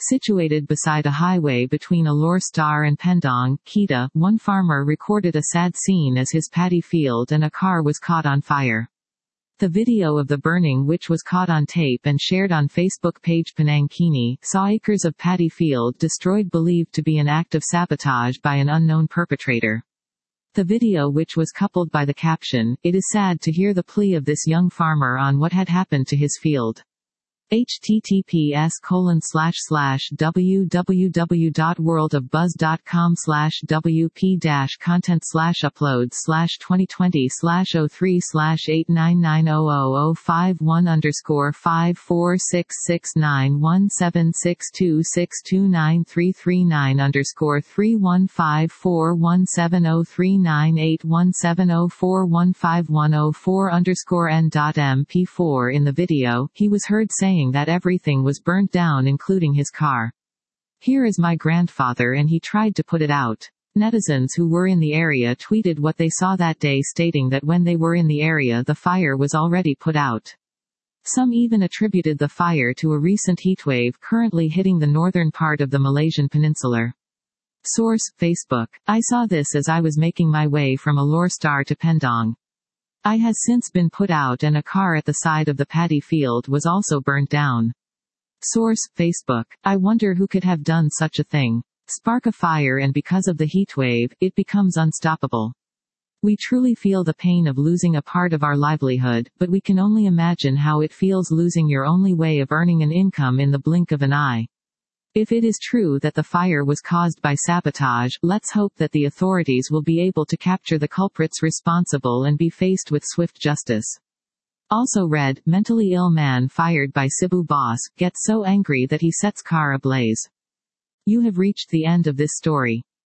Situated beside a highway between Alor Star and Pendong, Kedah, one farmer recorded a sad scene as his paddy field and a car was caught on fire. The video of the burning, which was caught on tape and shared on Facebook page Penang Kini, saw acres of paddy field destroyed, believed to be an act of sabotage by an unknown perpetrator. The video, which was coupled by the caption, "It is sad to hear the plea of this young farmer on what had happened to his field. https://wp-content/upload/wp-content/upload/2020/899000541_score546691762629339_score3154170398170415104_score_n.mp4 In the video, he was heard saying that everything was burnt down including his car. "Here is my grandfather and he tried to put it out." Netizens who were in the area tweeted what they saw that day, stating that when they were in the area the fire was already put out. Some even attributed the fire to a recent heatwave currently hitting the northern part of the Malaysian peninsula. Source: Facebook. I saw this as I was making my way from Alor Star to Pendong. I has since been put out and a car at the side of the paddy field was also burnt down. Source: Facebook. I wonder who could have done such a thing. Spark a fire and because of the heatwave, it becomes unstoppable. We truly feel the pain of losing a part of our livelihood, but we can only imagine how it feels losing your only way of earning an income in the blink of an eye. If it is true that the fire was caused by sabotage, let's hope that the authorities will be able to capture the culprits responsible and be faced with swift justice. Also read, mentally ill man fired by Cebu boss, gets so angry that he sets car ablaze. You have reached the end of this story.